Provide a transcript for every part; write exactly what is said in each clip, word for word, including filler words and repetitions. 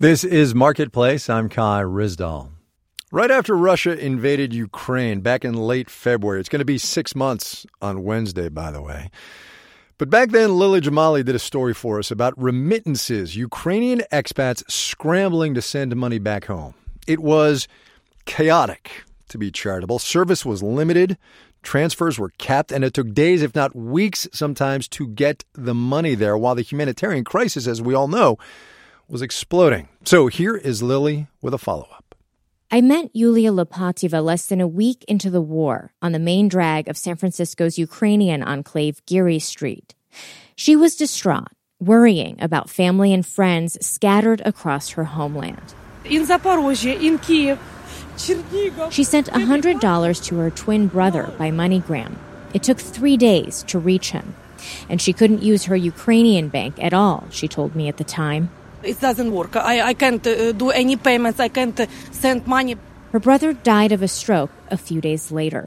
This is Marketplace. I'm Kai Ryssdal. Right after Russia invaded Ukraine back in late February, it's going to be six months on Wednesday, by the way. But back then, Lily Jamali did a story for us about remittances, Ukrainian expats scrambling to send money back home. It was chaotic, to be charitable. Service was limited, transfers were capped, and it took days, if not weeks sometimes, to get the money there, while the humanitarian crisis, as we all know, was exploding. So here is Lily with a follow-up. I met Yulia Lopatyeva less than a week into the war on the main drag of San Francisco's Ukrainian enclave, Geary Street. She was distraught, worrying about family and friends scattered across her homeland. In Zaporozhye, in Kyiv, Chernihiv. She sent one hundred dollars to her twin brother by MoneyGram. It took three days to reach him. And she couldn't use her Ukrainian bank at all, she told me at the time. It doesn't work. I, I can't uh, do any payments. I can't uh, send money. Her brother died of a stroke a few days later.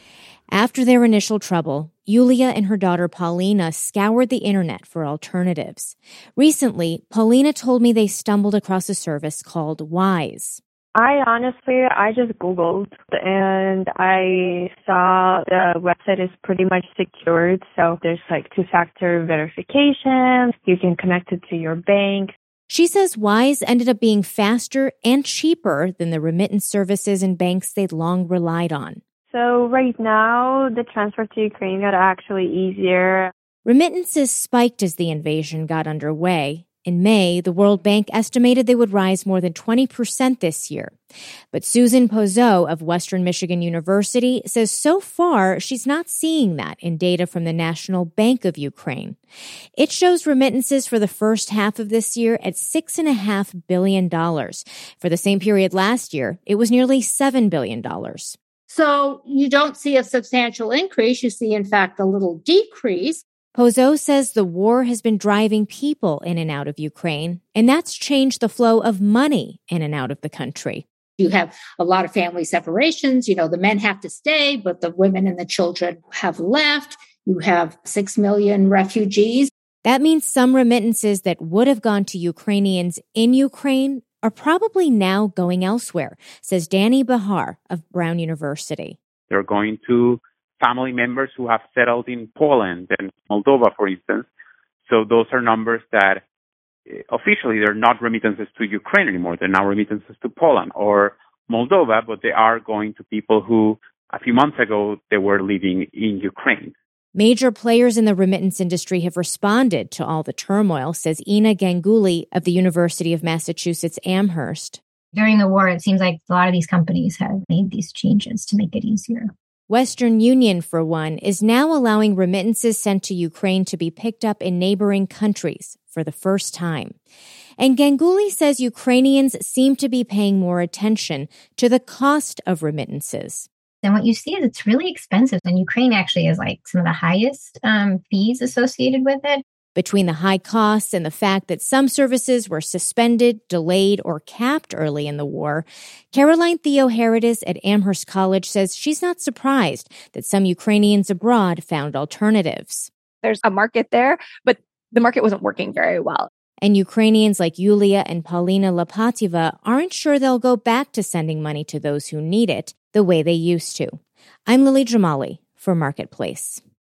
After their initial trouble, Yulia and her daughter Paulina scoured the internet for alternatives. Recently, Paulina told me they stumbled across a service called Wise. I honestly, I just Googled and I saw the website is pretty much secured. So there's like two-factor verification. You can connect it to your bank. She says Wise ended up being faster and cheaper than the remittance services and banks they'd long relied on. So right now, the transfer to Ukraine got actually easier. Remittances spiked as the invasion got underway. In May, the World Bank estimated they would rise more than twenty percent this year. But Susan Pozzo of Western Michigan University says so far she's not seeing that in data from the National Bank of Ukraine. It shows remittances for the first half of this year at six point five billion dollars. For the same period last year, it was nearly seven billion dollars. So you don't see a substantial increase. You see, in fact, a little decrease. Pozzo says the war has been driving people in and out of Ukraine, and that's changed the flow of money in and out of the country. You have a lot of family separations. You know, the men have to stay, but the women and the children have left. You have six million refugees. That means some remittances that would have gone to Ukrainians in Ukraine are probably now going elsewhere, says Danny Bahar of Brown University. They're going to family members who have settled in Poland and Moldova, for instance. So those are numbers that officially they're not remittances to Ukraine anymore. They're now remittances to Poland or Moldova, but they are going to people who a few months ago they were living in Ukraine. Major players in the remittance industry have responded to all the turmoil, says Ina Ganguly of the University of Massachusetts Amherst. During the war, it seems like a lot of these companies have made these changes to make it easier. Western Union, for one, is now allowing remittances sent to Ukraine to be picked up in neighboring countries for the first time. And Ganguly says Ukrainians seem to be paying more attention to the cost of remittances. And what you see is it's really expensive. And Ukraine actually has like some of the highest um, fees associated with it. Between the high costs and the fact that some services were suspended, delayed, or capped early in the war, Caroline Theoharidis at Amherst College says she's not surprised that some Ukrainians abroad found alternatives. There's a market there, but the market wasn't working very well. And Ukrainians like Yulia and Paulina Lopatyeva aren't sure they'll go back to sending money to those who need it the way they used to. I'm Lily Jamali for Marketplace.